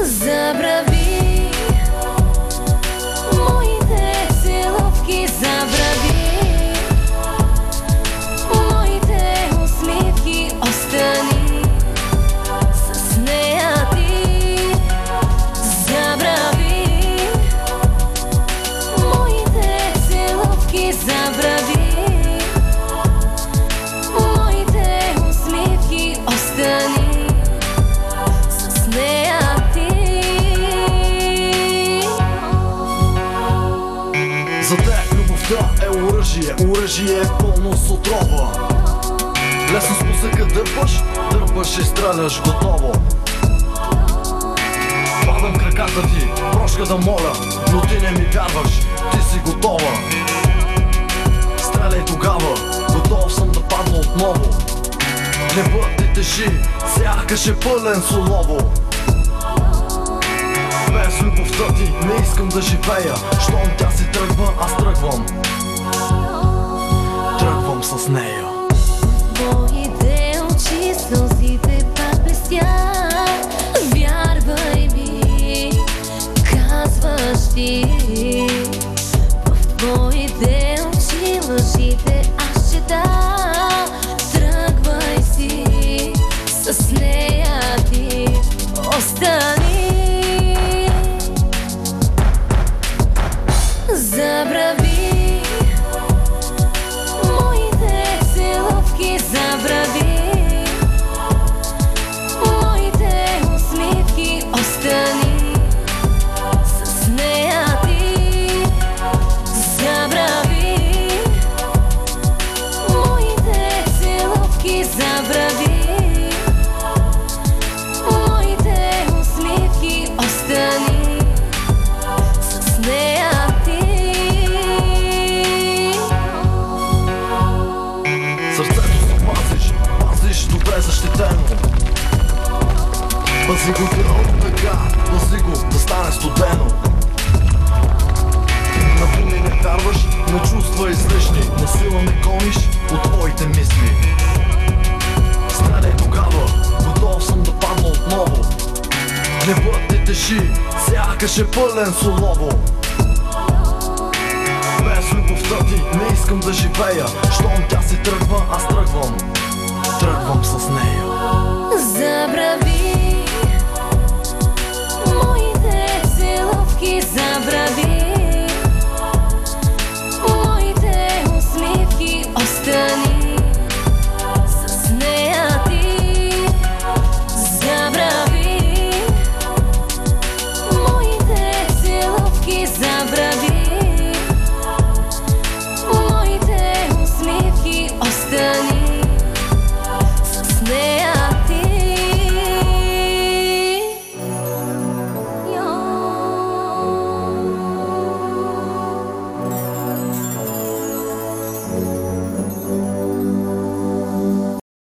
Забрави моите целувки, забрави моите усмивки, остани с нея ти. Забрави моите целувки, забрави моите усмивки, остани с нея. За теб любовта е оръжие, оръжие е пълно с отрова. Лесно спусъка дърпаш и стреляш готово. Падам краката ти, прошка да моля, но ти не ми вярваш, ти си готова. Стреляй тогава, готов съм да падна отново. Гневът ти тежи, сякаш е пълен с олово. Без любовта ти не искам да живея. Щом тя си тръгва, аз тръгвам. Тръгвам с нея. Твоите очи, сълзите пак блестят. Вярвай ми, казваш ти. В твоите очи лъжите аз чета. Тръгвай си, с нея ти остани. Забрави моите целувки, забрави моите усмивки, остани с нея ти. Забрави моите целувки, забрави моите усмивки, остани с нея. Сърцето си пазиш добре защитено. Пази го от така, пази го да стане студено. На думи не вярваш, на чувства излишни, на сила не гониш от твоите мисли. Стреляй тогава, готов съм да падна отново. Гневът ти тежи, сякаш е пълен с олово. Без любовта ти не искам да живея. Щом тя си тръгва, аз тръгвам. Тръгвам с нея. Забрави